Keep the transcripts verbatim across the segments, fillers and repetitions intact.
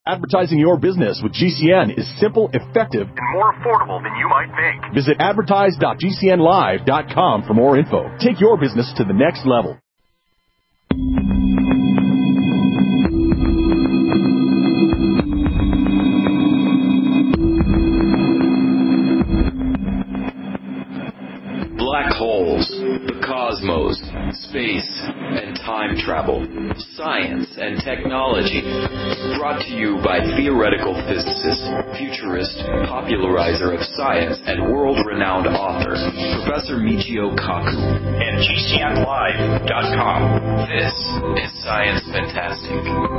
Advertising your business with G C N is simple, effective, and more affordable than you might think. Visit advertise dot g c n live dot com for more info. Take your business to the next level. Black holes, the cosmos, space, and time travel, science and technology. Brought to you by theoretical physicist, futurist, popularizer of science, and world-renowned author, Professor Michio Kaku. And G C N live dot com. This is Science Fantastic.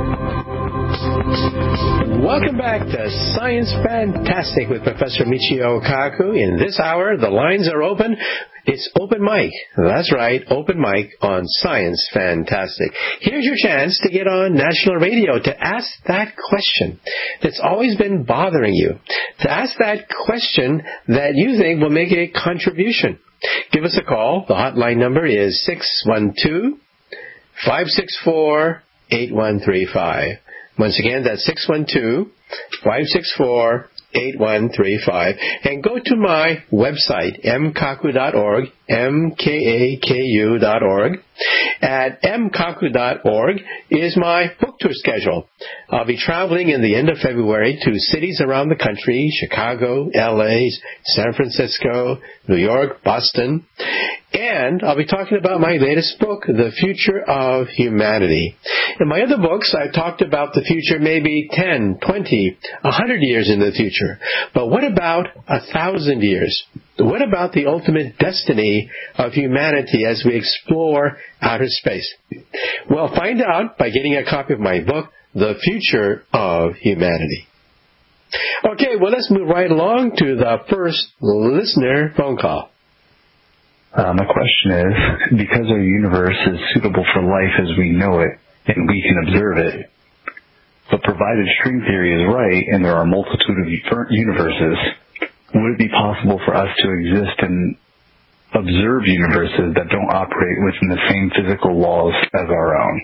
Welcome back to Science Fantastic with Professor Michio Kaku. In this hour, the lines are open. It's open mic. That's right, open mic on Science Fantastic. Here's your chance to get on national radio to ask that question that's always been bothering you. To ask that question that you think will make a contribution. Give us a call. The hotline number is six one two, five six four, eight one three five. Once again, that's six one two, five six four, eight one three five. And go to my website, m kaku dot org, M K A K U dot org. At m kaku dot org is my book tour schedule. I'll be traveling in the end of February to cities around the country, Chicago, L A, San Francisco, New York, Boston. And I'll be talking about my latest book, The Future of Humanity. In my other books, I've talked about the future maybe ten, twenty, one hundred years in the future. But what about a thousand years? What about the ultimate destiny of humanity as we explore outer space? Well, find out by getting a copy of my book, The Future of Humanity. Okay, well, let's move right along to the first listener phone call. Uh, my question is, because our universe is suitable for life as we know it, and we can observe it, but provided string theory is right and there are a multitude of universes, would it be possible for us to exist and observe universes that don't operate within the same physical laws as our own?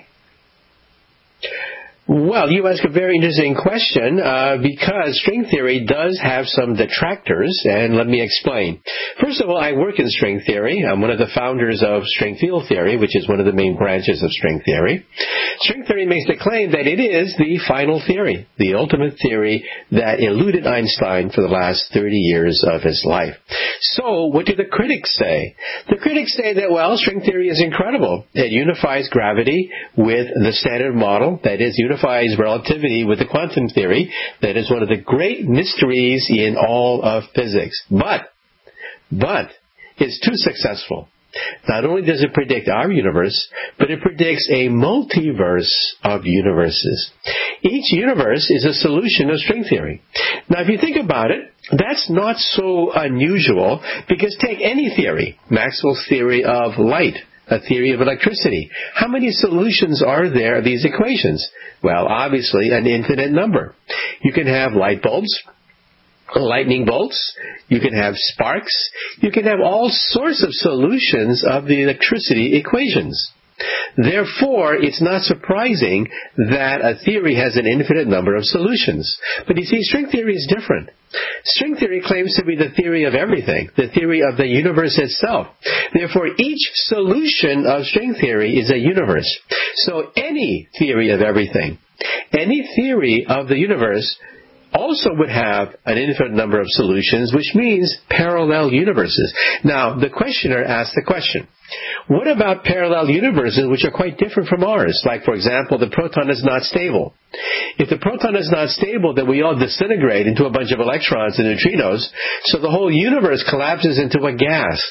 Well, you ask a very interesting question uh, because string theory does have some detractors, and let me explain. First of all, I work in string theory. I'm one of the founders of string field theory, which is one of the main branches of string theory. String theory makes the claim that it is the final theory, the ultimate theory that eluded Einstein for the last thirty years of his life. So what do the critics say? The critics say that, well, string theory is incredible. It unifies gravity with the standard model, that is, unifies relativity with the quantum theory. That is one of the great mysteries in all of physics. But, but, it's too successful. Not only does it predict our universe, but it predicts a multiverse of universes. Each universe is a solution of string theory. Now, if you think about it, that's not so unusual, because take any theory, Maxwell's theory of light, a theory of electricity. How many solutions are there of these equations? Well, obviously, an infinite number. You can have light bulbs, lightning bolts, you can have sparks, you can have all sorts of solutions of the electricity equations. Therefore, it's not surprising that a theory has an infinite number of solutions. But you see, string theory is different. String theory claims to be the theory of everything, the theory of the universe itself. Therefore, each solution of string theory is a universe. So any theory of everything, any theory of the universe also would have an infinite number of solutions, which means parallel universes. Now, the questioner asked the question, what about parallel universes which are quite different from ours? Like, for example, the proton is not stable. If the proton is not stable, then we all disintegrate into a bunch of electrons and neutrinos, so the whole universe collapses into a gas.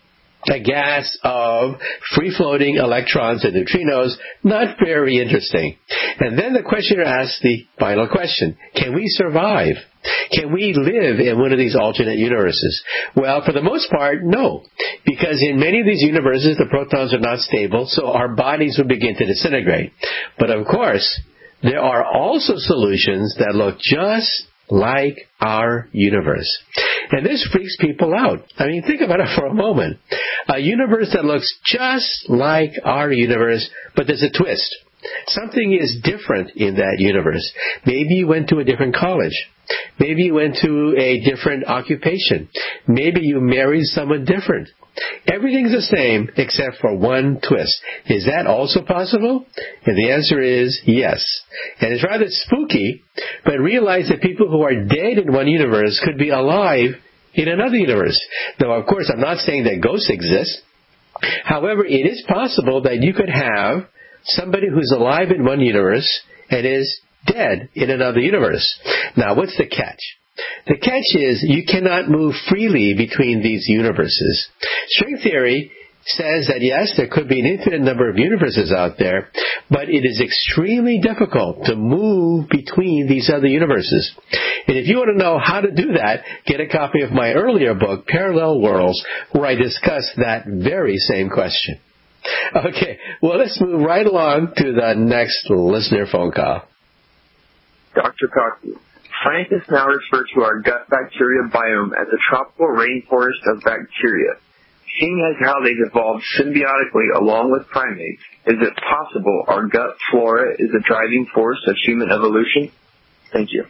A gas of free-floating electrons and neutrinos, not very interesting. And then the questioner asks the final question, can we survive? Can we live in one of these alternate universes? Well, for the most part, no. Because in many of these universes, the protons are not stable, so our bodies would begin to disintegrate. But of course, there are also solutions that look just like our universe. And this freaks people out. I mean, think about it for a moment. A universe that looks just like our universe, but there's a twist. something is different in that universe. Maybe you went to a different college. Maybe you went to a different occupation. Maybe you married someone different. Everything's the same except for one twist. Is that also possible? And the answer is yes. And it's rather spooky, but realize that people who are dead in one universe could be alive in another universe. Now, of course, I'm not saying that ghosts exist. However, it is possible that you could have somebody who's alive in one universe and is dead in another universe. Now, what's the catch? The catch is you cannot move freely between these universes. String theory says that, yes, there could be an infinite number of universes out there, but it is extremely difficult to move between these other universes. And if you want to know how to do that, get a copy of my earlier book, Parallel Worlds, where I discuss that very same question. Okay, well, let's move right along to the next listener phone call. Doctor Coxey, scientists now refer to our gut bacteria biome as a tropical rainforest of bacteria. Seeing as how they've evolved symbiotically along with primates, is it possible our gut flora is a driving force of human evolution? Thank you.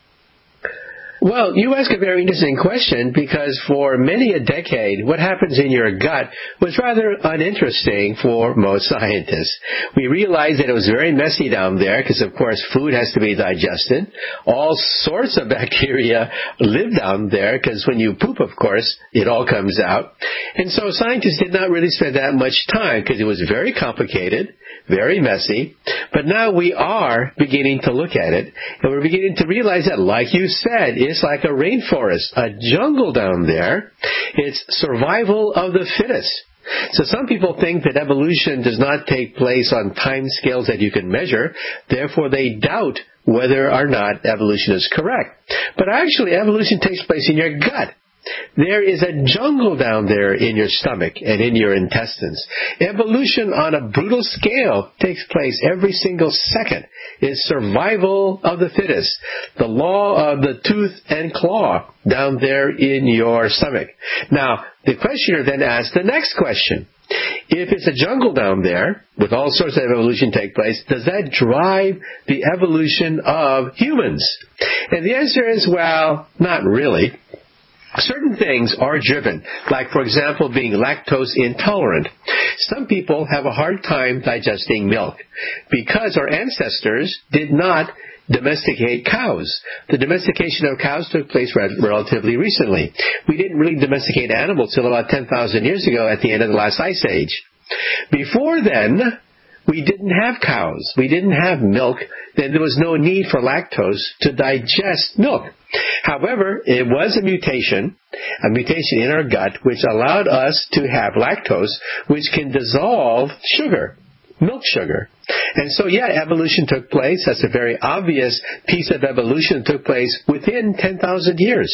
Well, you ask a very interesting question because for many a decade, what happens in your gut was rather uninteresting for most scientists. We realized that it was very messy down there because, of course, food has to be digested. All sorts of bacteria live down there because when you poop, of course, it all comes out. And so scientists did not really spend that much time because it was very complicated, very messy. But now we are beginning to look at it, and we're beginning to realize that, like you said, it's like a rainforest, a jungle down there. It's survival of the fittest. So some people think that evolution does not take place on time scales that you can measure. Therefore, they doubt whether or not evolution is correct. But actually, evolution takes place in your gut. There is a jungle down there in your stomach and in your intestines. Evolution on a brutal scale takes place every single second. It's survival of the fittest. The law of the tooth and claw down there in your stomach. Now, the questioner then asks the next question. If it's a jungle down there, with all sorts of evolution take place, does that drive the evolution of humans? And the answer is, well, not really. Certain things are driven, like, for example, being lactose intolerant. Some people have a hard time digesting milk because our ancestors did not domesticate cows. The domestication of cows took place re- relatively recently. We didn't really domesticate animals till about ten thousand years ago at the end of the last ice age. Before then, we didn't have cows. We didn't have milk. Then there was no need for lactose to digest milk. However, it was a mutation, a mutation in our gut, which allowed us to have lactose, which can dissolve sugar, milk sugar. And so, yeah, evolution took place. That's a very obvious piece of evolution that took place within ten thousand years.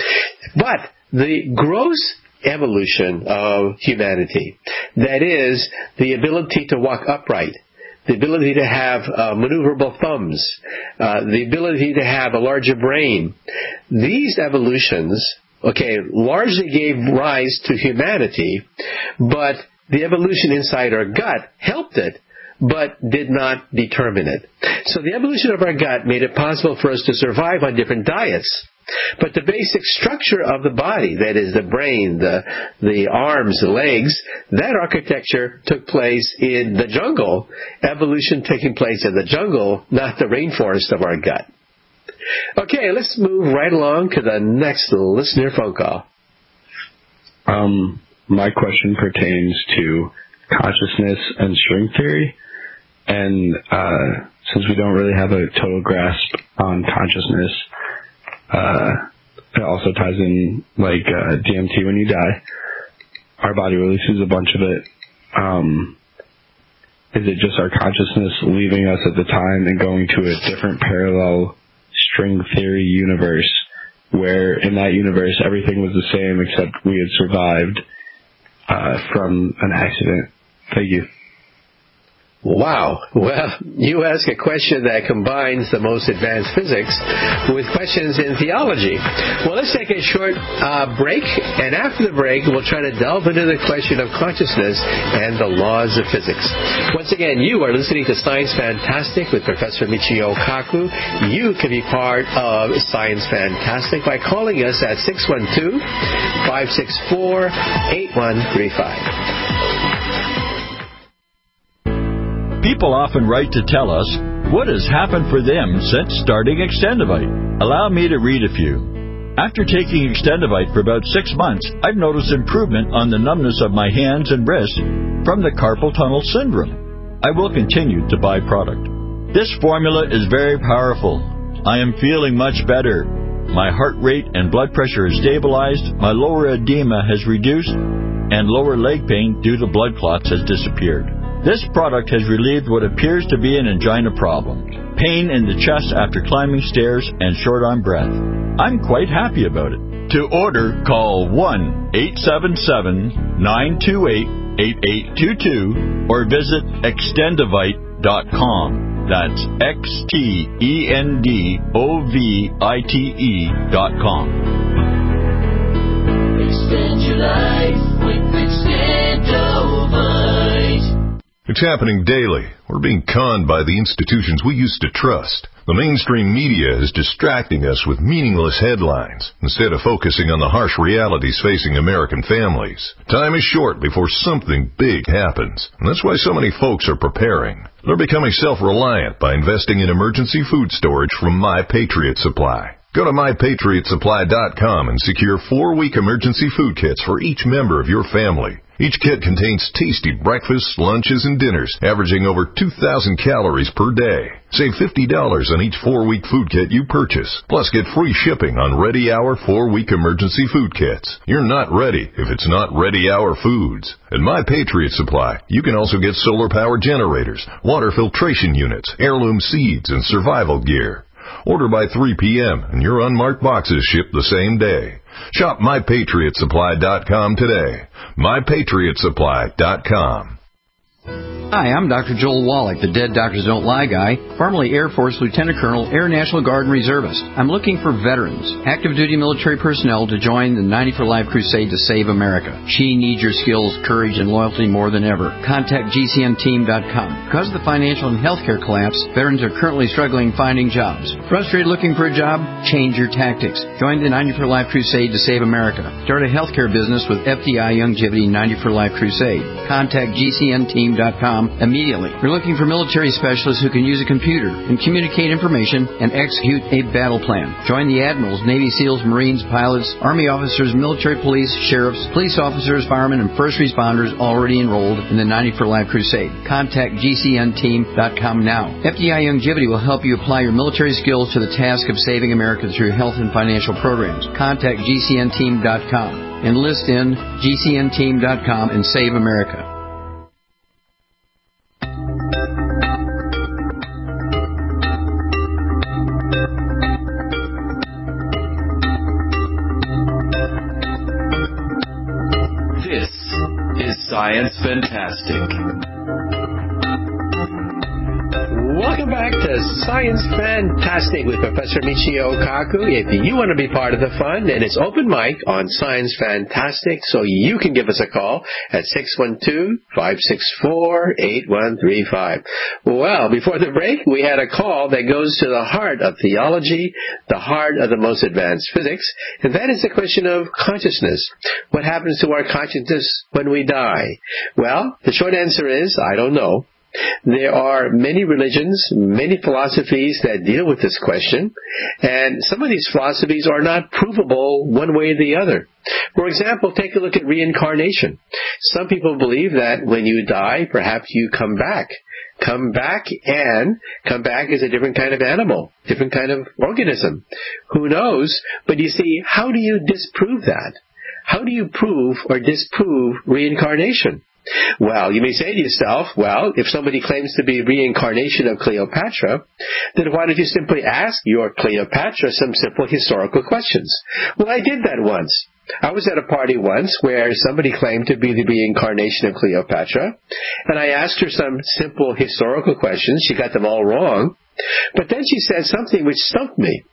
But the gross evolution of humanity, that is, the ability to walk upright, the ability to have uh, maneuverable thumbs, uh, the ability to have a larger brain. These evolutions, okay, largely gave rise to humanity, but the evolution inside our gut helped it, but did not determine it. So the evolution of our gut made it possible for us to survive on different diets. But the basic structure of the body, that is the brain, the the arms, the legs, that architecture took place in the jungle, evolution taking place in the jungle, not the rainforest of our gut. Okay, let's move right along to the next listener phone call. Um, my question pertains to consciousness and string theory. And uh, since we don't really have a total grasp on consciousness, Uh, it also ties in like uh, D M T when you die. Our body releases a bunch of it. Um, is it just our consciousness leaving us at the time and going to a different parallel string theory universe where in that universe everything was the same except we had survived uh, from an accident? Thank you. Wow. Well, you ask a question that combines the most advanced physics with questions in theology. Well, let's take a short uh, break, and after the break, we'll try to delve into the question of consciousness and the laws of physics. Once again, you are listening to Science Fantastic with Professor Michio Kaku. You can be part of Science Fantastic by calling us at six one two, five six four, eight one three five. People often write to tell us what has happened for them since starting Extendivite. Allow me to read a few. After taking Extendivite for about six months, I've noticed improvement on the numbness of my hands and wrists from the carpal tunnel syndrome. I will continue to buy product. This formula is very powerful. I am feeling much better. My heart rate and blood pressure is stabilized, my lower edema has reduced, and lower leg pain due to blood clots has disappeared. This product has relieved what appears to be an angina problem, pain in the chest after climbing stairs, and short on breath. I'm quite happy about it. To order, call one eight seven seven, nine two eight, eight eight two two or visit extendivite dot com. That's X T E N D O V I T E dot com. Extend your life with Extendivite. It's happening daily. We're being conned by the institutions we used to trust. The mainstream media is distracting us with meaningless headlines instead of focusing on the harsh realities facing American families. Time is short before something big happens, and that's why so many folks are preparing. They're becoming self-reliant by investing in emergency food storage from My Patriot Supply. Go to my patriot supply dot com and secure four-week emergency food kits for each member of your family. Each kit contains tasty breakfasts, lunches, and dinners, averaging over two thousand calories per day. Save fifty dollars on each four-week food kit you purchase. Plus, get free shipping on Ready Hour four-week emergency food kits. You're not ready if it's not Ready Hour Foods. At My Patriot Supply, you can also get solar power generators, water filtration units, heirloom seeds, and survival gear. Order by three p.m. and your unmarked boxes ship the same day. Shop my patriot supply dot com today. my patriot supply dot com. Hi, I'm Doctor Joel Wallach, the Dead Doctors Don't Lie guy, formerly Air Force Lieutenant Colonel, Air National Guard and Reservist. I'm looking for veterans, active duty military personnel to join the ninety for Life crusade to save America. She needs your skills, courage, and loyalty more than ever. Contact G C N team dot com. Because of the financial and healthcare collapse, veterans are currently struggling finding jobs. Frustrated looking for a job? Change your tactics. Join the ninety for Life crusade to save America. Start a healthcare business with F D I Youngevity ninety for Life crusade. Contact G C N team dot com immediately. We're looking for military specialists who can use a computer and communicate information and execute a battle plan. Join the admirals, Navy SEALs, Marines, pilots, Army officers, military police, sheriffs, police officers, firemen, and first responders already enrolled in the ninety for Life crusade. Contact G C N team dot com now. F D I Youngevity will help you apply your military skills to the task of saving America through health and financial programs. Contact G C N team dot com. Enlist in G C N team dot com and save America. Science Fantastic. Welcome back to Science Fantastic with Professor Michio Kaku. If you want to be part of the fun, and it's open mic on Science Fantastic, so you can give us a call at six one two, five six four, eight one three five. Well, before the break, we had a call that goes to the heart of theology, the heart of the most advanced physics, and that is the question of consciousness. What happens to our consciousness when we die? Well, the short answer is, I don't know. There are many religions, many philosophies that deal with this question, and some of these philosophies are not provable one way or the other. For example, take a look at reincarnation. Some people believe that when you die, perhaps you come back. Come back and come back as a different kind of animal, different kind of organism. Who knows? But you see, how do you disprove that? How do you prove or disprove reincarnation? Well, you may say to yourself, well, if somebody claims to be reincarnation of Cleopatra, then why don't you simply ask your Cleopatra some simple historical questions? Well, I did that once. I was at a party once where somebody claimed to be the reincarnation of Cleopatra, and I asked her some simple historical questions. She got them all wrong, but then she said something which stumped me.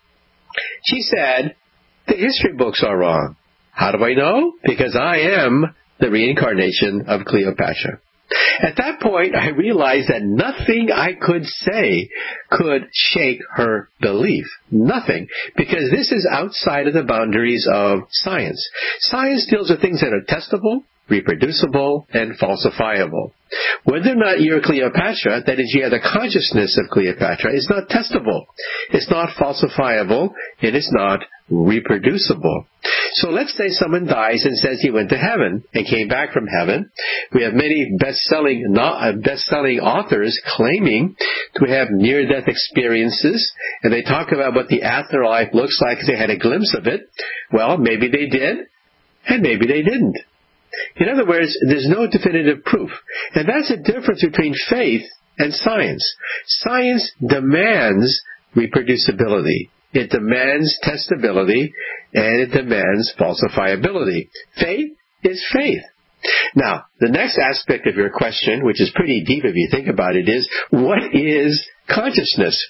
She said, the history books are wrong. How do I know? Because I am the reincarnation of Cleopatra. At that point, I realized that nothing I could say could shake her belief. Nothing. Because this is outside of the boundaries of science. Science deals with things that are testable, reproducible, and falsifiable. Whether or not you're Cleopatra, that is, you have the consciousness of Cleopatra, is not testable. It's not falsifiable. It is not reproducible. So let's say someone dies and says he went to heaven and came back from heaven. We have many best-selling, not, best-selling authors claiming to have near-death experiences, and they talk about what the afterlife looks like because they had a glimpse of it. Well, maybe they did, and maybe they didn't. In other words, there's no definitive proof. And that's the difference between faith and science. Science demands reproducibility. It demands testability, and it demands falsifiability. Faith is faith. Now, the next aspect of your question, which is pretty deep if you think about it, is what is consciousness?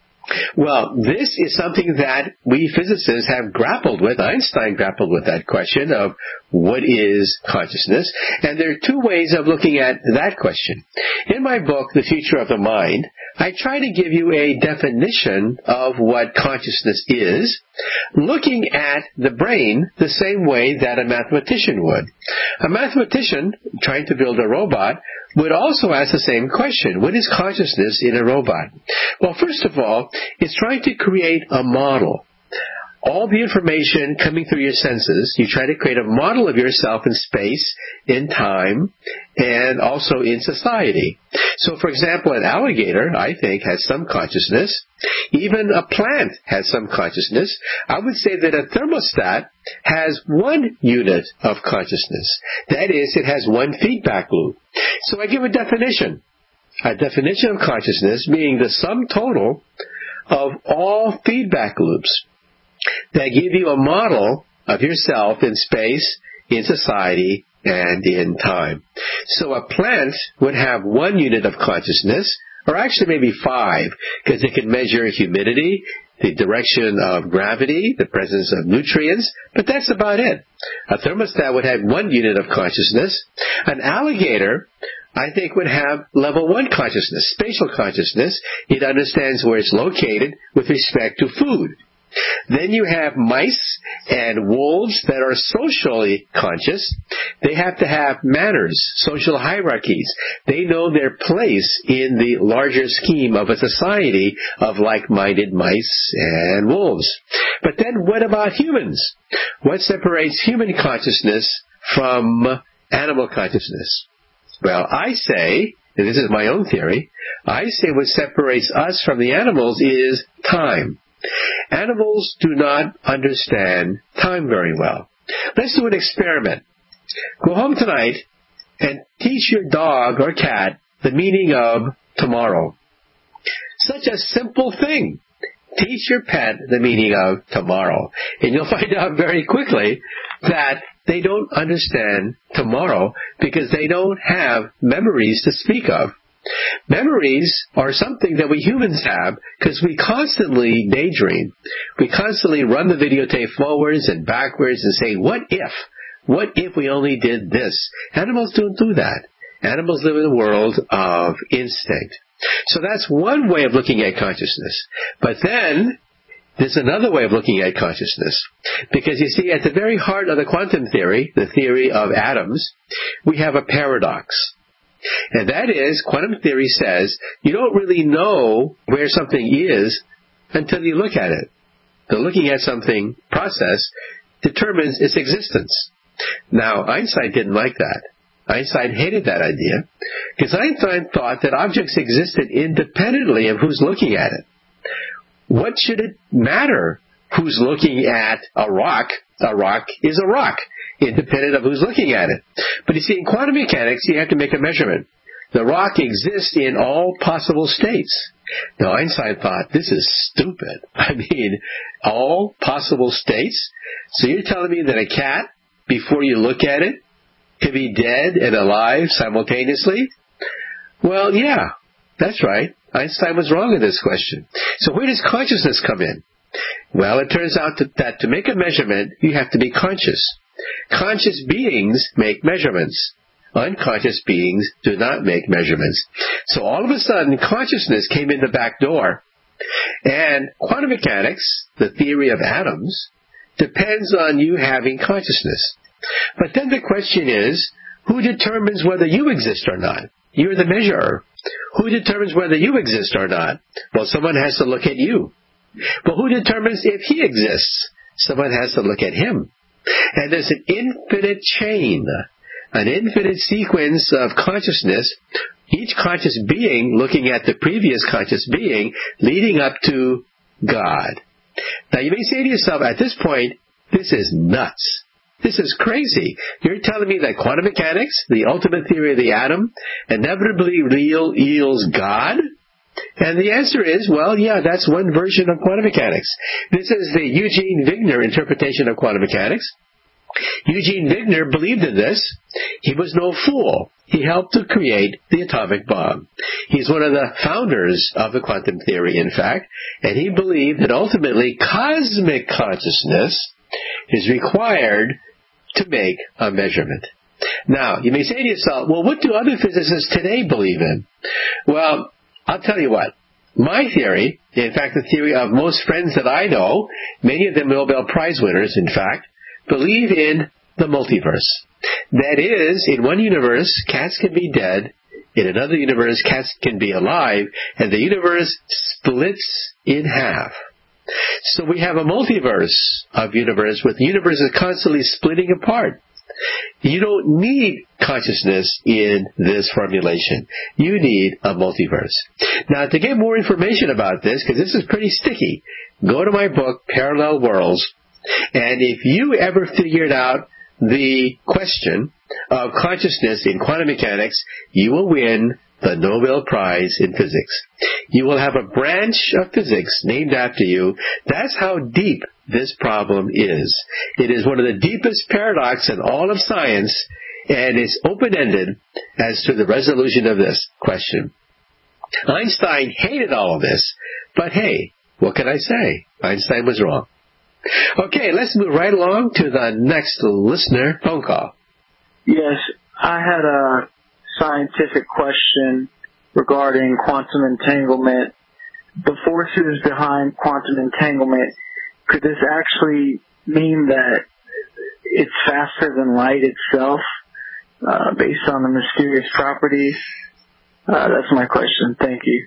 Well, this is something that we physicists have grappled with. Einstein grappled with that question of what is consciousness, and there are two ways of looking at that question. In my book, The Future of the Mind, I try to give you a definition of what consciousness is, looking at the brain the same way that a mathematician would. A mathematician trying to build a robot would also ask the same question. What is consciousness in a robot? Well, first of all, it's trying to create a model. All the information coming through your senses, you try to create a model of yourself in space, in time, and also in society. So, for example, an alligator, I think, has some consciousness. Even a plant has some consciousness. I would say that a thermostat has one unit of consciousness. That is, it has one feedback loop. So I give a definition. A definition of consciousness being the sum total of all feedback loops that give you a model of yourself in space, in society, and in time. So a plant would have one unit of consciousness, or actually maybe five, because it can measure humidity, the direction of gravity, the presence of nutrients, but that's about it. A thermostat would have one unit of consciousness. An alligator, I think, would have level one consciousness, spatial consciousness. It understands where it's located with respect to food. Then you have mice and wolves that are socially conscious. They have to have manners, social hierarchies. They know their place in the larger scheme of a society of like-minded mice and wolves. But then what about humans? What separates human consciousness from animal consciousness? Well, I say, and this is my own theory, I say what separates us from the animals is time. Animals do not understand time very well. Let's do an experiment. Go home tonight and teach your dog or cat the meaning of tomorrow. Such a simple thing. Teach your pet the meaning of tomorrow. And you'll find out very quickly that they don't understand tomorrow because they don't have memories to speak of. Memories are something that we humans have because we constantly daydream. We constantly run the videotape forwards and backwards and say, what if? What if we only did this? Animals don't do that. Animals live in a world of instinct. So that's one way of looking at consciousness. But then there's another way of looking at consciousness. Because you see, at the very heart of the quantum theory, the theory of atoms, we have a paradox. And that is, quantum theory says, you don't really know where something is until you look at it. The looking at something process determines its existence. Now, Einstein didn't like that. Einstein hated that idea because Einstein thought that objects existed independently of who's looking at it. What should it matter who's looking at a rock? A rock is a rock. independent of who's looking at it. But you see, in quantum mechanics, you have to make a measurement. The rock exists in all possible states. Now, Einstein thought, this is stupid. I mean, all possible states? So you're telling me that a cat, before you look at it, could be dead and alive simultaneously? Well, yeah, that's right. Einstein was wrong in this question. So where does consciousness come in? Well, it turns out that, that to make a measurement, you have to be conscious. Conscious beings make measurements. Unconscious beings do not make measurements. So all of a sudden, consciousness came in the back door. And quantum mechanics, the theory of atoms, depends on you having consciousness. But then the question is, who determines whether you exist or not? You're the measurer. Who determines whether you exist or not? Well, someone has to look at you. But who determines if he exists? Someone has to look at him. And there's an infinite chain, an infinite sequence of consciousness, each conscious being looking at the previous conscious being, leading up to God. Now you may say to yourself, at this point, this is nuts. This is crazy. You're telling me that quantum mechanics, the ultimate theory of the atom, inevitably yields God? And the answer is, well, yeah, that's one version of quantum mechanics. This is the Eugene Wigner interpretation of quantum mechanics. Eugene Wigner believed in this. He was no fool. He helped to create the atomic bomb. He's one of the founders of the quantum theory, in fact, and he believed that ultimately cosmic consciousness is required to make a measurement. Now, you may say to yourself, well, what do other physicists today believe in? Well, I'll tell you what. My theory, in fact, the theory of most friends that I know, many of them Nobel Prize winners, in fact, believe in the multiverse. That is, in one universe, cats can be dead. In another universe, cats can be alive. And the universe splits in half. So we have a multiverse of universe with universes constantly splitting apart. You don't need consciousness in this formulation. You need a multiverse. Now, to get more information about this, because this is pretty sticky, go to my book, Parallel Worlds, and if you ever figured out the question of consciousness in quantum mechanics, you will win the Nobel Prize in Physics. You will have a branch of physics named after you. That's how deep this problem is. It is one of the deepest paradoxes in all of science, and it's open-ended as to the resolution of this question. Einstein hated all of this, but hey, what can I say? Einstein was wrong. Okay, let's move right along to the next listener phone call. Yes, I had a scientific question regarding quantum entanglement. The forces behind quantum entanglement, could this actually mean that it's faster than light itself, uh, based on the mysterious properties? Uh, that's my question. Thank you.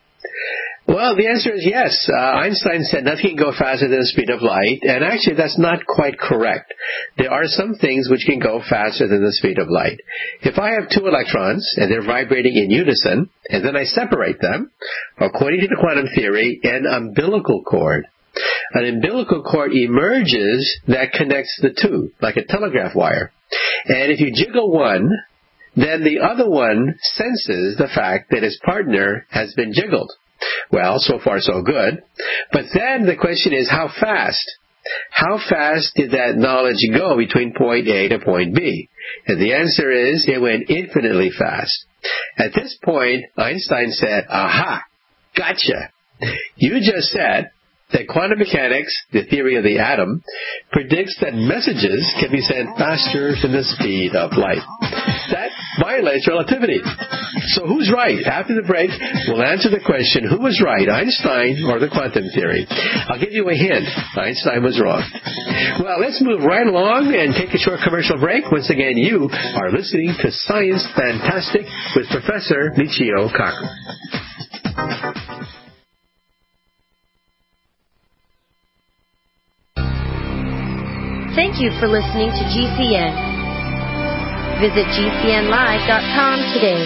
Well, the answer is yes. Uh, Einstein said nothing can go faster than the speed of light, and actually that's not quite correct. There are some things which can go faster than the speed of light. If I have two electrons, and they're vibrating in unison, and then I separate them, according to the quantum theory, an umbilical cord. An umbilical cord emerges that connects the two, like a telegraph wire. And if you jiggle one, then the other one senses the fact that his partner has been jiggled. Well, so far so good. But then the question is, how fast? How fast did that knowledge go between point A to point B? And the answer is, it went infinitely fast. At this point, Einstein said, aha, gotcha. You just said that quantum mechanics, the theory of the atom, predicts that messages can be sent faster than the speed of light. That violates relativity. So who's right? After the break, we'll answer the question, who was right, Einstein or the quantum theory? I'll give you a hint. Einstein was wrong. Well, let's move right along and take a short commercial break. Once again, you are listening to Science Fantastic with Professor Michio Kaku. Thank you for listening to G C N. Visit G C N live dot com today.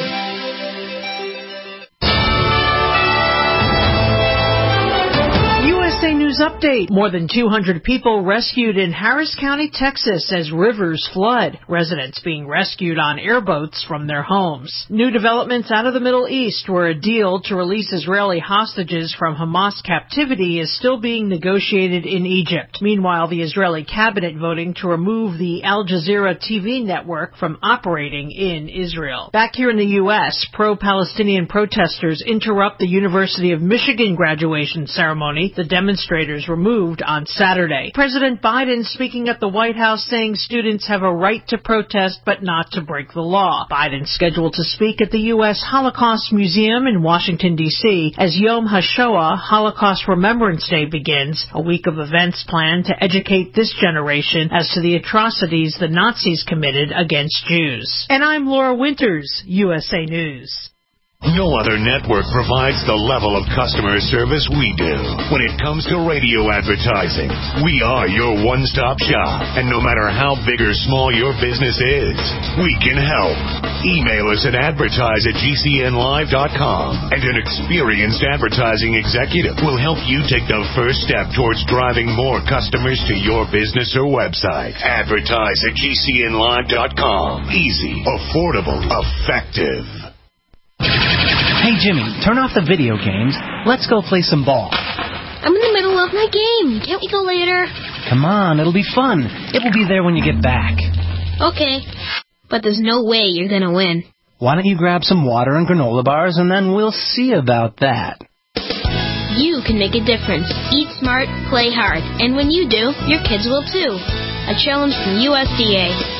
U S A News update. More than two hundred people rescued in Harris County, Texas as rivers flood. Residents being rescued on airboats from their homes. New developments out of the Middle East, where a deal to release Israeli hostages from Hamas captivity is still being negotiated in Egypt. Meanwhile, the Israeli cabinet voting to remove the Al Jazeera T V network from operating in Israel. Back here in the U S, pro-Palestinian protesters interrupt the University of Michigan graduation ceremony. The demonstrators were moved on Saturday. President Biden speaking at the White House saying students have a right to protest but not to break the law. Biden scheduled to speak at the U S Holocaust Museum in Washington, D C as Yom HaShoah, Holocaust Remembrance Day, begins, a week of events planned to educate this generation as to the atrocities the Nazis committed against Jews. And I'm Laura Winters, U S A News. No other network provides the level of customer service we do. When it comes to radio advertising, we are your one-stop shop. And no matter how big or small your business is, we can help. Email us at advertise at G C N live dot com, and an experienced advertising executive will help you take the first step towards driving more customers to your business or website. Advertise at G C N live dot com. Easy, affordable, effective. Hey, Jimmy, turn off the video games. Let's go play some ball. I'm in the middle of my game. Can't we go later? Come on, it'll be fun. It will be there when you get back. Okay, but there's no way you're going to win. Why don't you grab some water and granola bars, and then we'll see about that. You can make a difference. Eat smart, play hard. And when you do, your kids will too. A challenge from U S D A.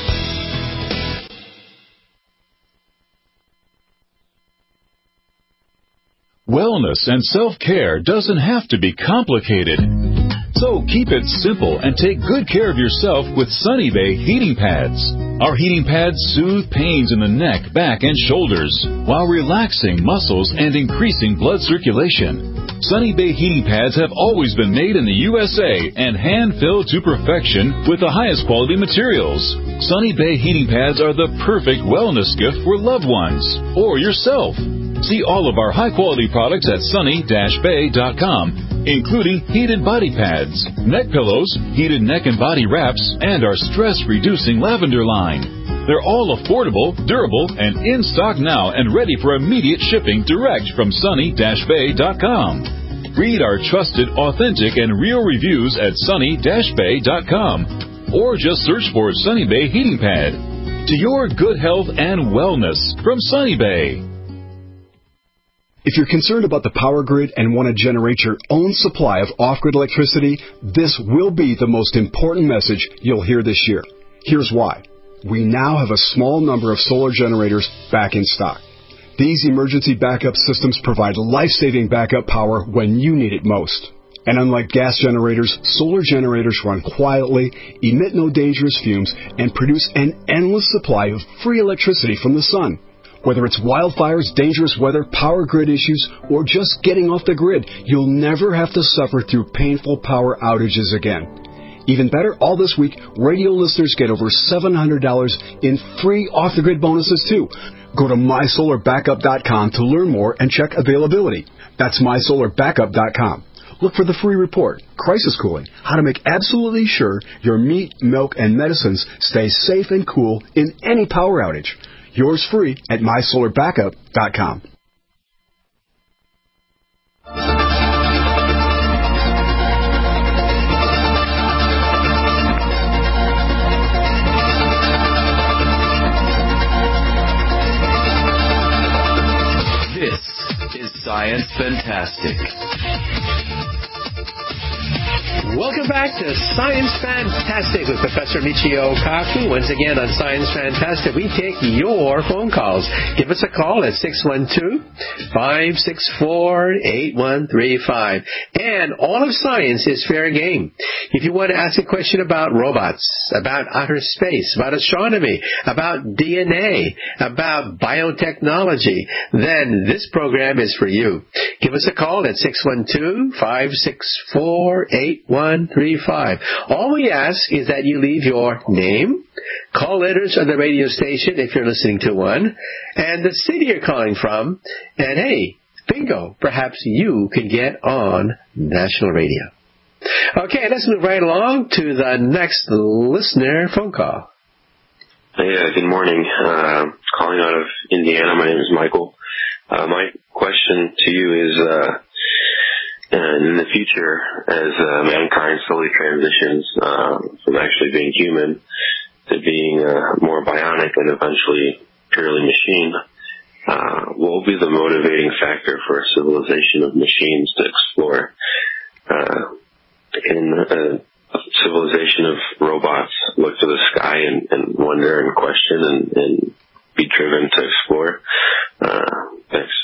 Wellness and self-care doesn't have to be complicated. So keep it simple and take good care of yourself with Sunny Bay heating pads. Our heating pads soothe pains in the neck, back, and shoulders while relaxing muscles and increasing blood circulation. Sunny Bay heating pads have always been made in the U S A and hand-filled to perfection with the highest quality materials. Sunny Bay heating pads are the perfect wellness gift for loved ones or yourself. See all of our high-quality products at sunny dash bay dot com, including heated body pads, neck pillows, heated neck and body wraps, and our stress-reducing lavender line. They're all affordable, durable, and in stock now and ready for immediate shipping direct from sunny dash bay dot com. Read our trusted, authentic, and real reviews at sunny dash bay dot com, or just search for Sunny Bay Heating Pad. To your good health and wellness from Sunny Bay. If you're concerned about the power grid and want to generate your own supply of off-grid electricity, this will be the most important message you'll hear this year. Here's why. We now have a small number of solar generators back in stock. These emergency backup systems provide life-saving backup power when you need it most. And unlike gas generators, solar generators run quietly, emit no dangerous fumes, and produce an endless supply of free electricity from the sun. Whether it's wildfires, dangerous weather, power grid issues, or just getting off the grid, you'll never have to suffer through painful power outages again. Even better, all this week, radio listeners get over seven hundred dollars in free off-the-grid bonuses, too. Go to my solar backup dot com to learn more and check availability. That's my solar backup dot com. Look for the free report, Crisis Cooling, how to make absolutely sure your meat, milk, and medicines stay safe and cool in any power outage. Yours free at my solar backup dot com. This is Science Fantastic. Welcome back to Science Fantastic with Professor Michio Kaku. Once again on Science Fantastic, we take your phone calls. Give us a call at six one two, five six four, eight one three five. And all of science is fair game. If you want to ask a question about robots, about outer space, about astronomy, about D N A, about biotechnology, then this program is for you. Give us a call at six one two, five six four, eight one three five. All we ask is that you leave your name, call letters on the radio station if you're listening to one, and the city you're calling from, and hey, bingo, perhaps you can get on national radio. Okay, let's move right along to the next listener phone call. Hey, uh, good morning. Uh, calling out of Indiana. My name is Michael. Uh, my question to you is, uh, in the future, as uh, mankind slowly transitions uh, from actually being human to being uh, more bionic and eventually purely machine, uh, what will be the motivating factor for a civilization of machines to explore? Uh, in a civilization of robots look to the sky and, and wonder and question and, and be driven to explore? Uh, thanks.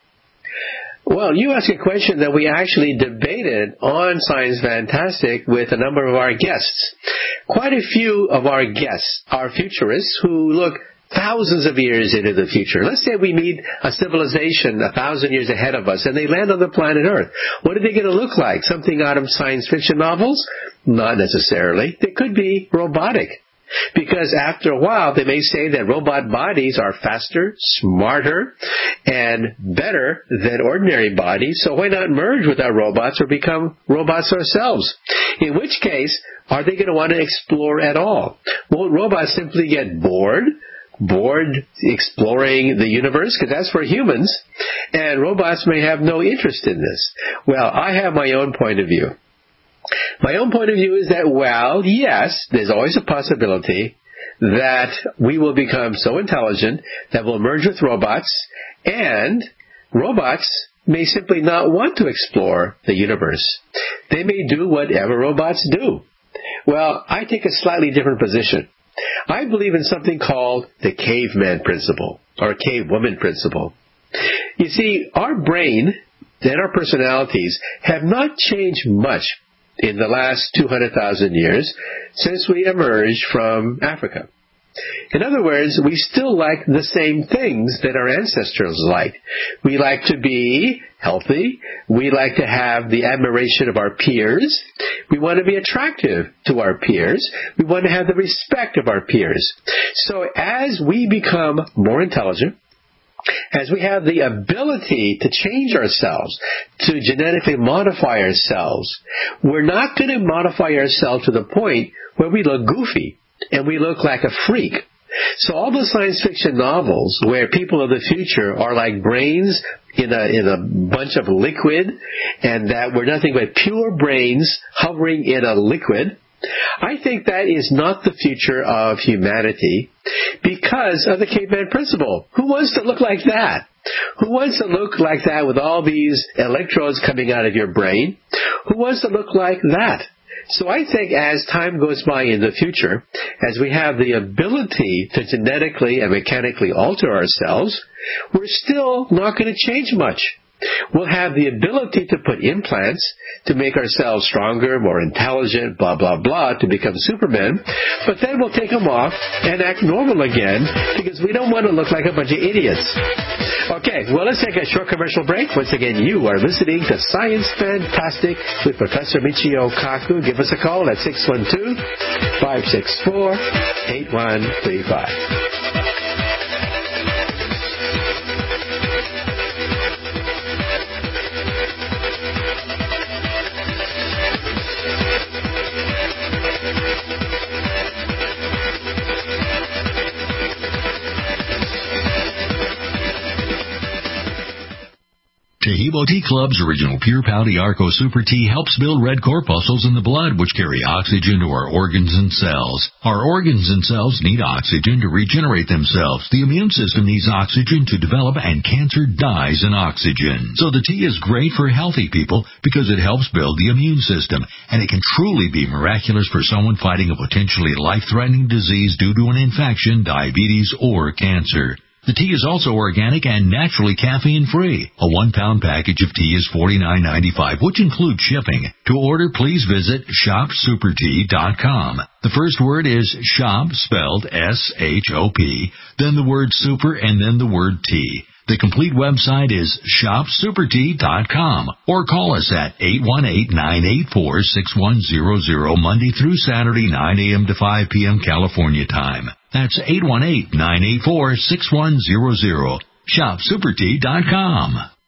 Well, you asked a question that we actually debated on Science Fantastic with a number of our guests. Quite a few of our guests are futurists who look thousands of years into the future. Let's say we meet a civilization a thousand years ahead of us and they land on the planet Earth. What are they going to look like? Something out of science fiction novels? Not necessarily. They could be robotic. Because after a while, they may say that robot bodies are faster, smarter, and better than ordinary bodies, so why not merge with our robots or become robots ourselves? In which case, are they going to want to explore at all? Won't robots simply get bored? Bored exploring the universe? Because that's for humans, and robots may have no interest in this. Well, I have my own point of view. My own point of view is that, well, yes, there's always a possibility that we will become so intelligent that we'll merge with robots, and robots may simply not want to explore the universe. They may do whatever robots do. Well, I take a slightly different position. I believe in something called the caveman principle, or cavewoman principle. You see, our brain and our personalities have not changed much in the last two hundred thousand years since we emerged from Africa. In other words, we still like the same things that our ancestors liked. We like to be healthy. We like to have the admiration of our peers. We want to be attractive to our peers. We want to have the respect of our peers. So as we become more intelligent, as we have the ability to change ourselves, to genetically modify ourselves, we're not going to modify ourselves to the point where we look goofy and we look like a freak. So all the science fiction novels where people of the future are like brains in a, in a bunch of liquid, and that we're nothing but pure brains hovering in a liquid, I think that is not the future of humanity because of the caveman principle. Who wants to look like that? Who wants to look like that with all these electrodes coming out of your brain? Who wants to look like that? So I think as time goes by in the future, as we have the ability to genetically and mechanically alter ourselves, we're still not going to change much. We'll have the ability to put implants to make ourselves stronger, more intelligent, blah, blah, blah, to become Superman. But then we'll take them off and act normal again because we don't want to look like a bunch of idiots. Okay, well, let's take a short commercial break. Once again, you are listening to Science Fantastic with Professor Michio Kaku. Give us a call at six one two, five six four, eight one three five. Taheebo Tea Club's original Pure Pouty Arco Super Tea helps build red corpuscles in the blood, which carry oxygen to our organs and cells. Our organs and cells need oxygen to regenerate themselves. The immune system needs oxygen to develop, and cancer dies in oxygen. So the tea is great for healthy people because it helps build the immune system, and it can truly be miraculous for someone fighting a potentially life-threatening disease due to an infection, diabetes, or cancer. The tea is also organic and naturally caffeine-free. A one-pound package of tea is forty-nine ninety-five, which includes shipping. To order, please visit shop super tea dot com. The first word is shop, spelled S H O P, then the word super, and then the word tea. The complete website is shop super tea dot com, or call us at eight one eight, nine eight four, six one zero zero Monday through Saturday, nine a.m. to five p.m. California time. That's eight one eight, nine eight four, six one zero zero. shop super tea dot com.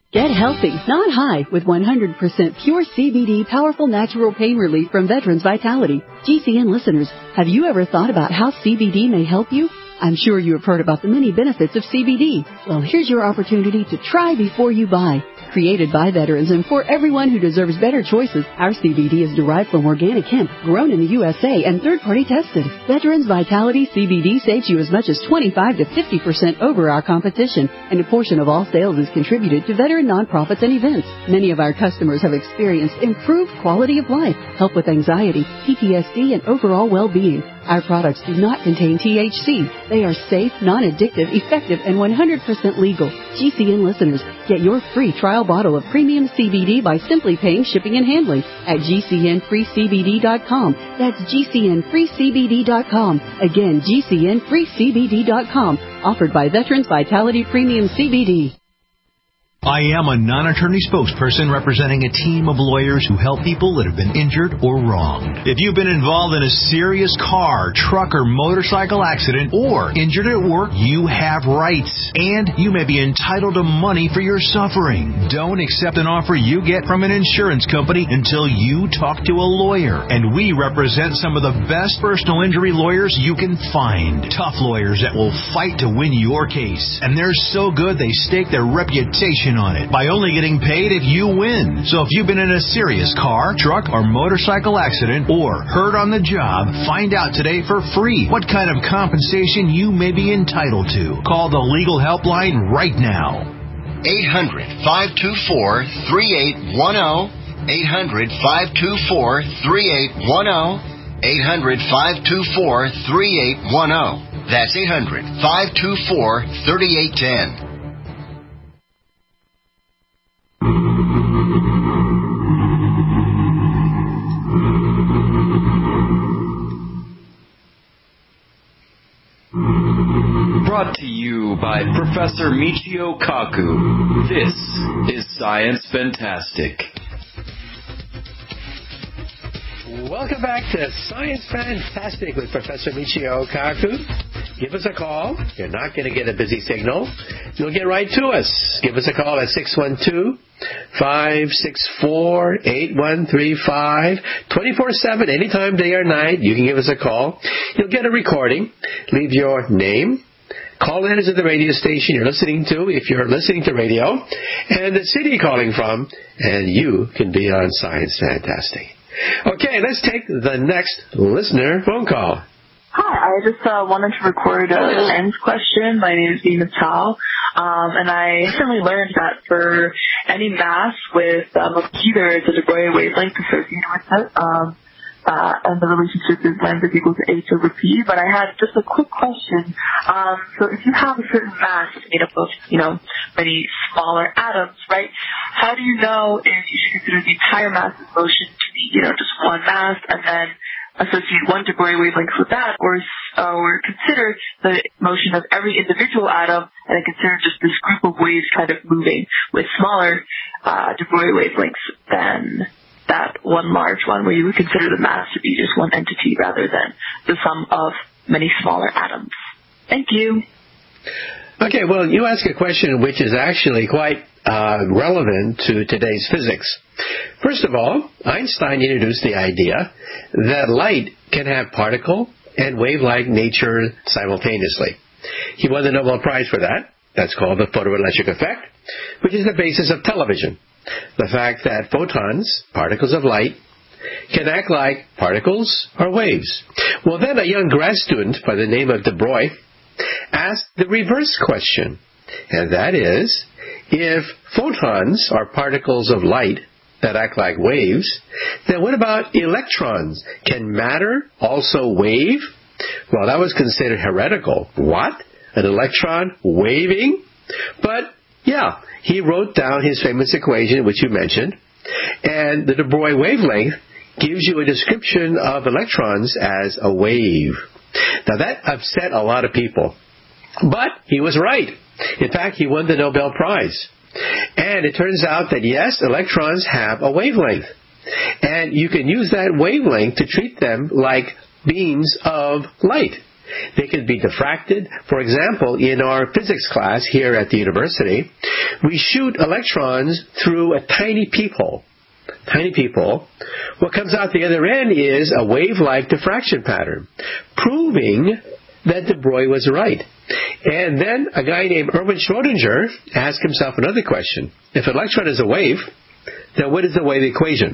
Get healthy, not high, with one hundred percent pure C B D powerful natural pain relief from Veterans Vitality. G C N listeners, have you ever thought about how C B D may help you? I'm sure you have heard about the many benefits of C B D. Well, here's your opportunity to try before you buy. Created by veterans and for everyone who deserves better choices, our C B D is derived from organic hemp, grown in the U S A and third-party tested. Veterans Vitality C B D saves you as much as twenty-five to fifty percent over our competition, and a portion of all sales is contributed to veteran nonprofits and events. Many of our customers have experienced improved quality of life, help with anxiety, P T S D, and overall well-being. Our products do not contain T H C. They are safe, non-addictive, effective, and one hundred percent legal. G C N listeners, get your free trial bottle of premium C B D by simply paying shipping and handling at G C N free C B D dot com. That's G C N free C B D dot com. Again, G C N free C B D dot com. Offered by Veterans Vitality Premium C B D. I am a non-attorney spokesperson representing a team of lawyers who help people that have been injured or wronged. If you've been involved in a serious car, truck, or motorcycle accident or injured at work, you have rights, and you may be entitled to money for your suffering. Don't accept an offer you get from an insurance company until you talk to a lawyer, and we represent some of the best personal injury lawyers you can find. Tough lawyers that will fight to win your case, and they're so good they stake their reputation on it by only getting paid if you win. So if you've been in a serious car, truck, or motorcycle accident or hurt on the job, find out today for free what kind of compensation you may be entitled to. Call the legal helpline right now. eight hundred, five two four, three eight one zero. eight hundred, five two four, three eight one zero. eight hundred, five two four, three eight one zero. That's eight hundred, five two four, three eight one zero. Brought to you by Professor Michio Kaku. This is Science Fantastic. Welcome back to Science Fantastic with Professor Michio Kaku. Give us a call. You're not going to get a busy signal. You'll get right to us. Give us a call at six one two, five six four, eight one three five. twenty-four seven, anytime, day or night, you can give us a call. You'll get a recording. Leave your name, call letters of the radio station you're listening to, if you're listening to radio, and the city you're calling from, and you can be on Science Fantastic. Okay, let's take the next listener phone call. Hi, I just uh, wanted to record a science question. My name is Nina Tal, um, and I recently learned that for any mass with um, a computer, it's a de Broglie wavelength associated with it, um, uh, and the relationship is lambda is equal to h over p. But I had just a quick question. Um, so if you have a certain mass made up of, you know, many smaller atoms, right, how do you know if you should consider the entire mass of motion to be, you know, just one mass, and then associate one de Broglie wavelength with that, or or consider the motion of every individual atom, and then consider just this group of waves kind of moving with smaller uh, de Broglie wavelengths than that one large one, where you would consider the mass to be just one entity rather than the sum of many smaller atoms. Thank you. Okay, well, you ask a question which is actually quite uh, relevant to today's physics. First of all, Einstein introduced the idea that light can have particle and wave-like nature simultaneously. He won the Nobel Prize for that. That's called the photoelectric effect, which is the basis of television. The fact that photons, particles of light, can act like particles or waves. Well, then a young grad student by the name of de Broglie asked the reverse question, and that is, if photons are particles of light that act like waves, then what about electrons? Can matter also wave? Well, that was considered heretical. What? An electron waving? But, yeah, he wrote down his famous equation, which you mentioned, and the de Broglie wavelength gives you a description of electrons as a wave. Now, that upset a lot of people. But he was right. In fact, he won the Nobel Prize. And it turns out that, yes, electrons have a wavelength. And you can use that wavelength to treat them like beams of light. They can be diffracted. For example, in our physics class here at the university, we shoot electrons through a tiny peephole. Tiny peephole. What comes out the other end is a wave-like diffraction pattern, proving that de Broglie was right. And then a guy named Erwin Schrödinger asked himself another question. If an electron is a wave, then what is the wave equation?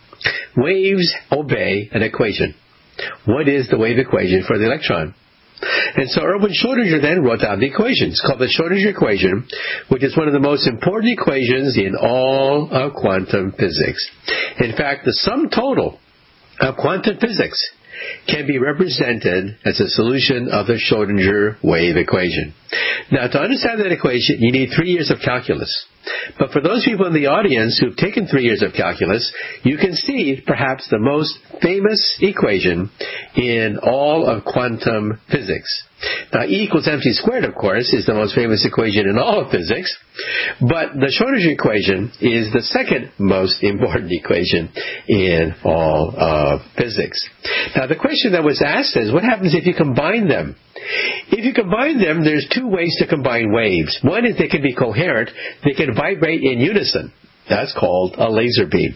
Waves obey an equation. What is the wave equation for the electron? And so Erwin Schrödinger then wrote down the equation. It's called the Schrödinger equation, which is one of the most important equations in all of quantum physics. In fact, the sum total of quantum physics can be represented as a solution of the Schrödinger wave equation. Now, to understand that equation, you need three years of calculus. But for those people in the audience who've taken three years of calculus, you can see perhaps the most famous equation in all of quantum physics. Now, E equals mc squared, of course, is the most famous equation in all of physics, but the Schrödinger equation is the second most important equation in all of physics. Now, the question that was asked is, what happens if you combine them? If you combine them, there's two ways to combine waves. One is they can be coherent. They can vibrate in unison. That's called a laser beam.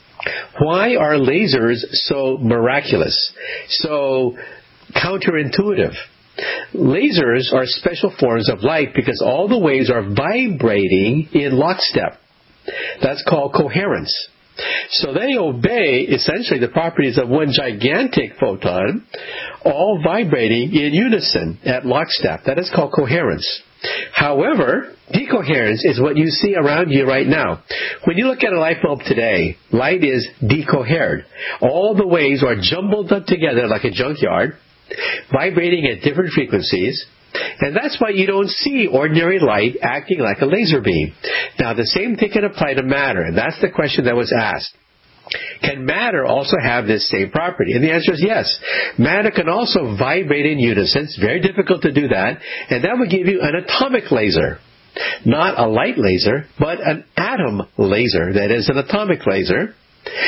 Why are lasers so miraculous, so counterintuitive? Lasers are special forms of light because all the waves are vibrating in lockstep. That's called coherence. So they obey, essentially, the properties of one gigantic photon, all vibrating in unison at lockstep. That is called coherence. However, decoherence is what you see around you right now. When you look at a light bulb today, light is decohered. All the waves are jumbled up together like a junkyard, vibrating at different frequencies. And that's why you don't see ordinary light acting like a laser beam. Now, the same thing can apply to matter, and that's the question that was asked. Can matter also have this same property? And the answer is yes. Matter can also vibrate in unison. It's very difficult to do that, and that would give you an atomic laser. Not a light laser, but an atom laser, that is an atomic laser.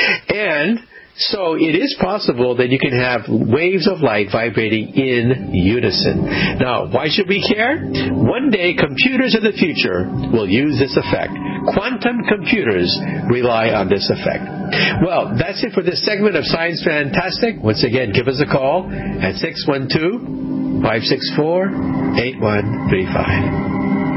And so it is possible that you can have waves of light vibrating in unison. Now, why should we care? One day, computers of the future will use this effect. Quantum computers rely on this effect. Well, that's it for this segment of Science Fantastic. Once again, give us a call at six one two, five six four, eight one three five.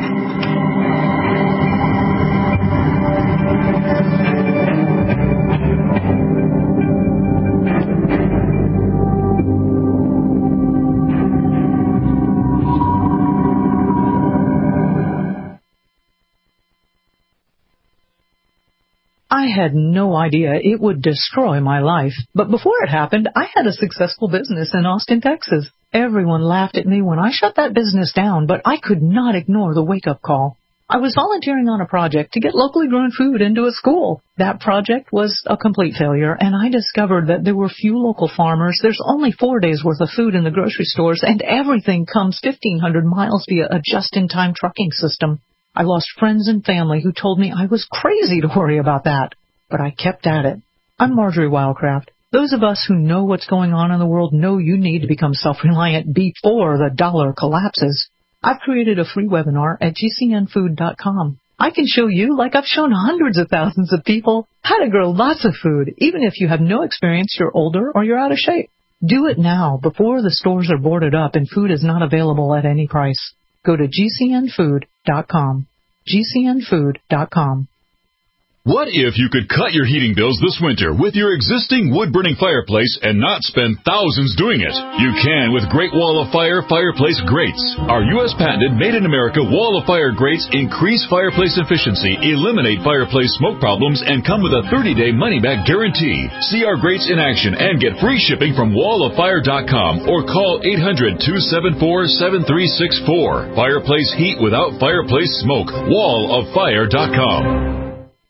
I had no idea it would destroy my life. But before it happened, I had a successful business in Austin, Texas. Everyone laughed at me when I shut that business down, but I could not ignore the wake-up call. I was volunteering on a project to get locally grown food into a school. That project was a complete failure, and I discovered that there were few local farmers. There's only four days' worth of food in the grocery stores, and everything comes fifteen hundred miles via a just-in-time trucking system. I lost friends and family who told me I was crazy to worry about that, but I kept at it. I'm Marjorie Wildcraft. Those of us who know what's going on in the world know you need to become self-reliant before the dollar collapses. I've created a free webinar at G C N food dot com. I can show you, like I've shown hundreds of thousands of people, how to grow lots of food, even if you have no experience, you're older, or you're out of shape. Do it now before the stores are boarded up and food is not available at any price. Go to G C N food dot com. G C N food dot com. What if you could cut your heating bills this winter with your existing wood-burning fireplace and not spend thousands doing it? You can with Great Wall of Fire Fireplace Grates. Our U S patented made-in-America Wall of Fire grates increase fireplace efficiency, eliminate fireplace smoke problems, and come with a thirty-day money-back guarantee. See our grates in action and get free shipping from wall of fire dot com or call eight hundred, two seven four, seven three six four. Fireplace heat without fireplace smoke. wall of fire dot com.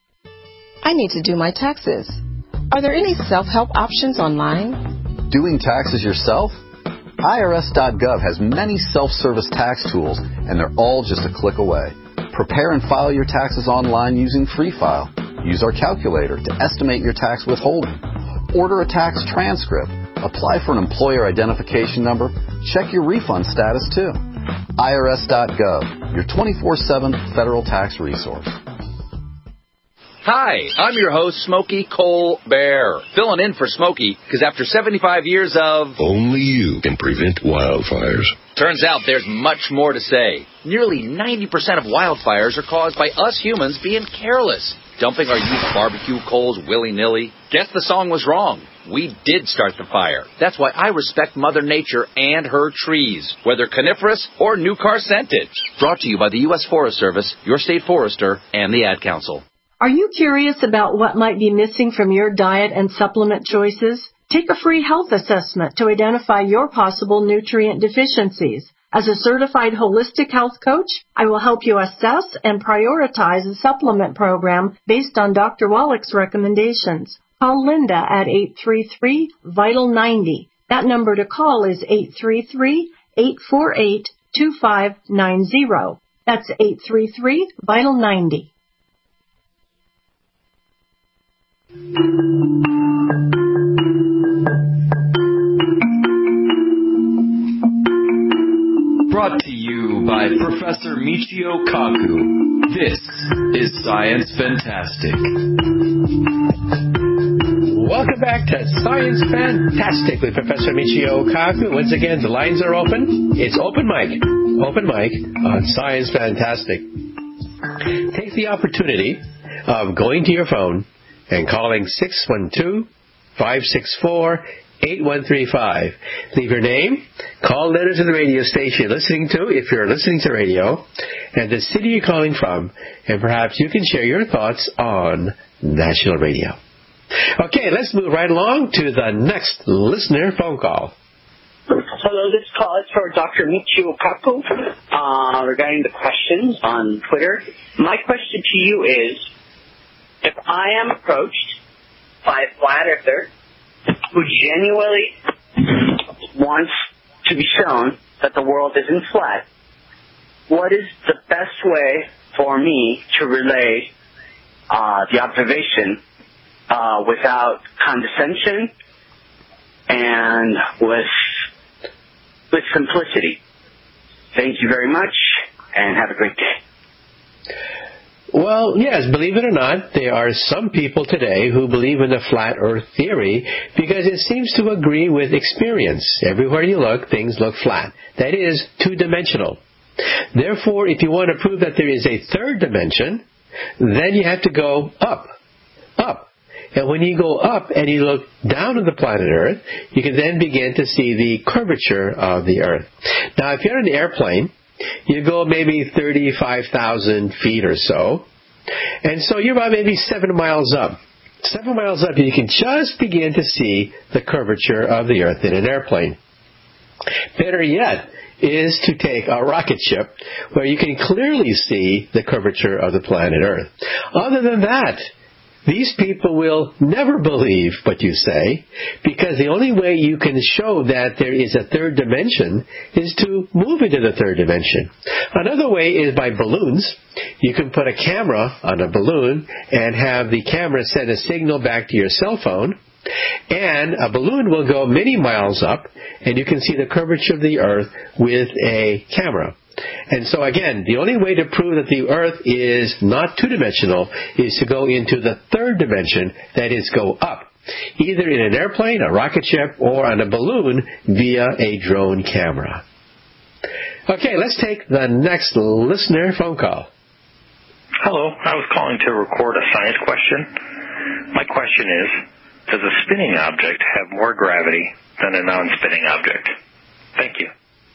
I need to do my taxes. Are there any self-help options online? Doing taxes yourself? I R S dot gov has many self-service tax tools, and they're all just a click away. Prepare and file your taxes online using Free File. Use our calculator to estimate your tax withholding. Order a tax transcript. apply for an employer identification number, check your refund status too. I R S dot gov, your twenty-four seven federal tax resource. Hi, I'm your host, Smokey Colbert, filling in for Smokey, because after seventy-five years of... Only you can prevent wildfires. Turns out there's much more to say. Nearly ninety percent of wildfires are caused by us humans being careless, dumping our used barbecue coals willy-nilly. Guess the song was wrong. We did start the fire. That's why I respect Mother Nature and her trees, whether coniferous or new car scented. Brought to you by the U S Forest Service, your state forester, and the Ad Council. Are you curious about what might be missing from your diet and supplement choices? Take a free health assessment to identify your possible nutrient deficiencies. As a certified holistic health coach, I will help you assess and prioritize a supplement program based on Doctor Wallach's recommendations. Call Linda at eight three three, vital ninety. That number to call is eight three three, eight four eight, two five nine zero. That's eight three three, vital ninety. Brought to you by Professor Michio Kaku. This is Science Fantastic. Welcome back to Science Fantastic with Professor Michio Kaku. Once again, the lines are open. It's open mic. Open mic on Science Fantastic. Take the opportunity of going to your phone and calling six one two, five six four, eight one three five. Leave your name, call letter to the radio station you're listening to, if you're listening to radio, and the city you're calling from, and perhaps you can share your thoughts on national radio. Okay, let's move right along to the next listener phone call. Hello, this call is for Doctor Michio Kaku uh, regarding the questions on Twitter. My question to you is, if I am approached by a flat earther who genuinely wants to be shown that the world isn't flat, what is the best way for me to relay uh, the observation uh, without condescension and with with simplicity? Thank you very much, and have a great day. Well, yes, believe it or not, there are some people today who believe in the flat earth theory because it seems to agree with experience. Everywhere you look, things look flat. That is, two-dimensional. Therefore, if you want to prove that there is a third dimension, then you have to go up, up. And when you go up and you look down on the planet Earth, you can then begin to see the curvature of the Earth. Now, if you're in an airplane, you go maybe thirty-five thousand feet or so, and so you're about maybe seven miles up. Seven miles up, you can just begin to see the curvature of the Earth in an airplane. Better yet is to take a rocket ship where you can clearly see the curvature of the planet Earth. Other than that, these people will never believe what you say, because the only way you can show that there is a third dimension is to move into the third dimension. Another way is by balloons. You can put a camera on a balloon and have the camera send a signal back to your cell phone, and a balloon will go many miles up, and you can see the curvature of the Earth with a camera. And so again, the only way to prove that the Earth is not two-dimensional is to go into the third dimension, that is, go up, either in an airplane, a rocket ship, or on a balloon via a drone camera. Okay, let's take the next listener phone call. Hello, I was calling to record a science question. My question is, does a spinning object have more gravity than a non-spinning object? Thank you.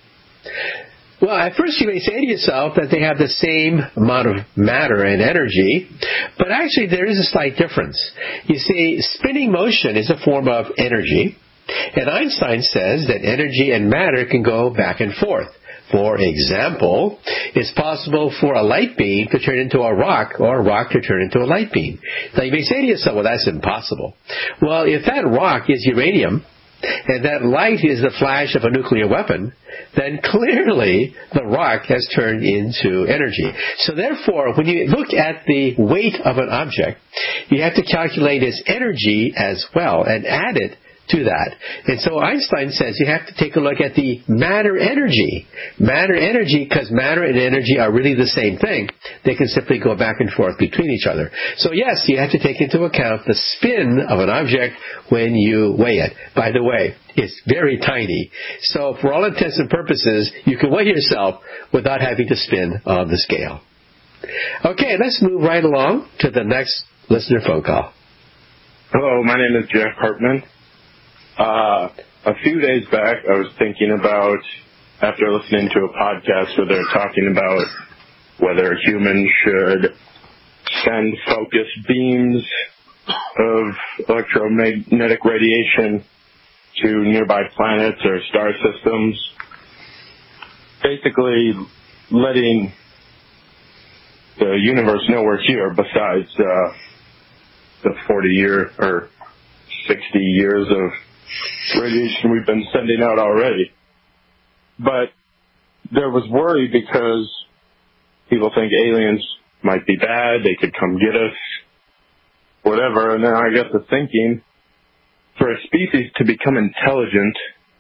Well, at first you may say to yourself that they have the same amount of matter and energy, but actually there is a slight difference. You see, spinning motion is a form of energy, and Einstein says that energy and matter can go back and forth. For example, it's possible for a light beam to turn into a rock, or a rock to turn into a light beam. Now you may say to yourself, well, that's impossible. Well, if that rock is uranium, and that light is the flash of a nuclear weapon, then clearly the rock has turned into energy. So therefore, when you look at the weight of an object, you have to calculate its energy as well and add it to that. And so Einstein says you have to take a look at the matter-energy. Matter-energy, because matter and energy are really the same thing. They can simply go back and forth between each other. So yes, you have to take into account the spin of an object when you weigh it. By the way, it's very tiny. So for all intents and purposes, you can weigh yourself without having to spin on the scale. Okay, let's move right along to the next listener phone call. Hello, my name is Jeff Hartman. Uh, a few days back, I was thinking about, after listening to a podcast where they're talking about whether humans should send focused beams of electromagnetic radiation to nearby planets or star systems, basically letting the universe know we're here besides uh, the forty year or sixty years of radiation we've been sending out already. But there was worry because people think aliens might be bad, they could come get us, whatever. And then I got to thinking, for a species to become intelligent,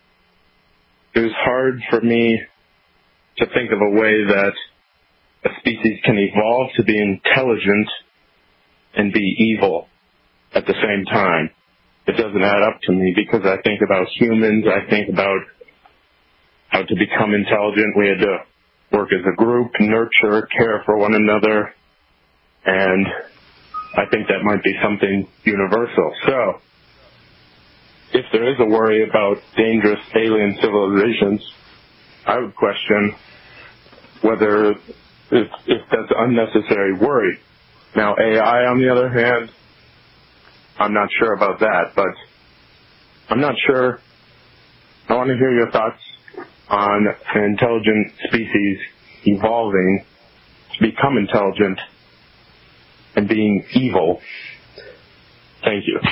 it was hard for me to think of a way that a species can evolve to be intelligent and be evil at the same time. It doesn't add up to me because I think about humans, I think about how to become intelligent. We had to work as a group, nurture, care for one another, and I think that might be something universal. So, if there is a worry about dangerous alien civilizations, I would question whether if, if that's unnecessary worry. Now, A I, on the other hand, I'm not sure about that, but I'm not sure. I want to hear your thoughts on an intelligent species evolving to become intelligent and being evil. Thank you.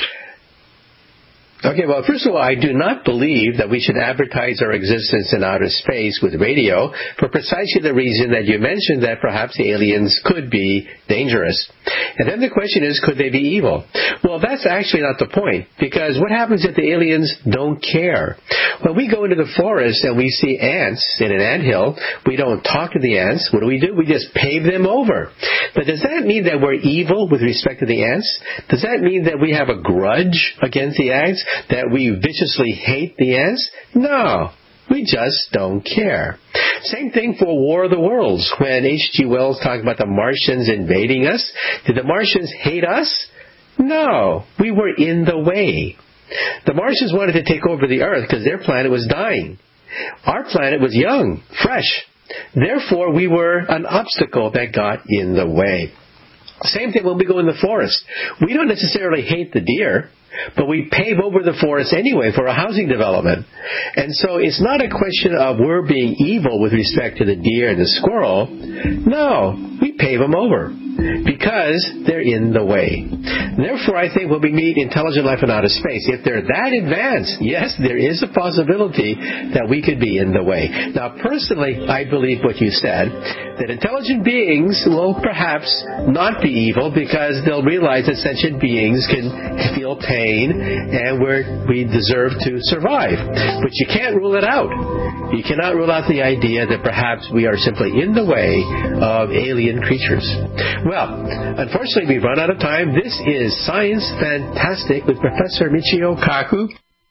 Okay, well, first of all, I do not believe that we should advertise our existence in outer space with radio for precisely the reason that you mentioned, that perhaps the aliens could be dangerous. And then the question is, could they be evil? Well, that's actually not the point, because what happens if the aliens don't care? When we go into the forest and we see ants in an anthill, we don't talk to the ants. What do we do? We just pave them over. But does that mean that we're evil with respect to the ants? Does that mean that we have a grudge against the ants? That we viciously hate the ants? No. We just don't care. Same thing for War of the Worlds. When H G Wells talked about the Martians invading us, did the Martians hate us? No. We were in the way. The Martians wanted to take over the Earth because their planet was dying. Our planet was young, fresh. Therefore, we were an obstacle that got in the way. Same thing when we go in the forest. We don't necessarily hate the deer, but we pave over the forest anyway for a housing development. And so it's not a question of we're being evil with respect to the deer and the squirrel. No, we pave them over because they're in the way. Therefore, I think when we meet intelligent life in outer space, if they're that advanced, yes, there is a possibility that we could be in the way. Now, personally, I believe what you said, that intelligent beings will perhaps not be evil because they'll realize that sentient beings can feel pain and we're, we deserve to survive. But you can't rule it out. You cannot rule out the idea that perhaps we are simply in the way of alien creatures. Well, unfortunately, we've run out of time. This is Science Fantastic with Professor Michio Kaku.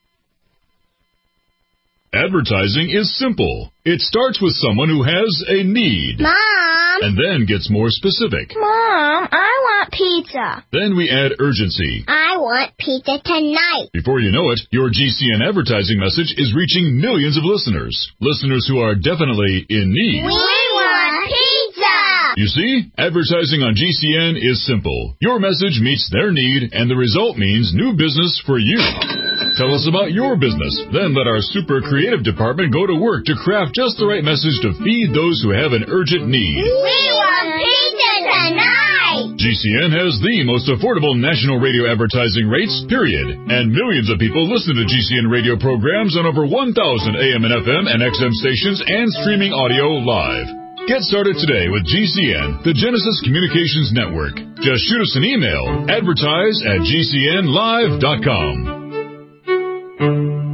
Advertising is simple. It starts with someone who has a need. Mom! And then gets more specific. Mom, I want pizza. Then we add urgency. I want pizza tonight. Before you know it, your G C N advertising message is reaching millions of listeners. Listeners who are definitely in need. We want pizza! You see, advertising on G C N is simple. Your message meets their need, and the result means new business for you. Tell us about your business. Then let our super creative department go to work to craft just the right message to feed those who have an urgent need. We want pizza tonight! G C N has the most affordable national radio advertising rates, period. And millions of people listen to G C N radio programs on over one thousand A M and F M and X M stations and streaming audio live. Get started today with G C N, the Genesis Communications Network. Just shoot us an email, advertise at G C N live dot com. you.